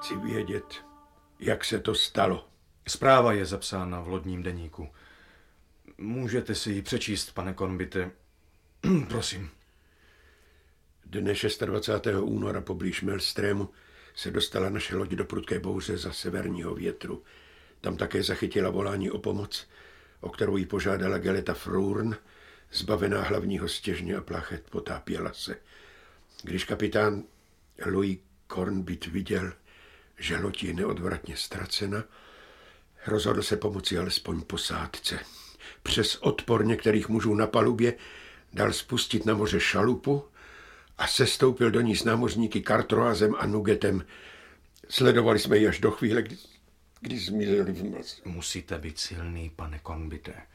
Chci vědět, jak se to stalo. Zpráva je zapsána v lodním deníku. Můžete si ji přečíst, pane Cornbutte. Prosím. Dne 26. února poblíž Melstrému se dostala naše loď do prudké bouře za severního větru. Tam také zachytila volání o pomoc, o kterou jí požádala Geleta Frourn, zbavená hlavního stěžně a plachet, potápěla se. Když kapitán Louis Cornbutte viděl, že loď je neodvratně ztracena, rozhodl se pomoci alespoň posádce. Přes odpor některých mužů na palubě dal spustit na moře šalupu a sestoupil do ní s námořníky Cartroisem a Nugetem. Sledovali jsme ji až do chvíle, kdy zmizeli v mlze. Musíte být silný, pane Cornbutte.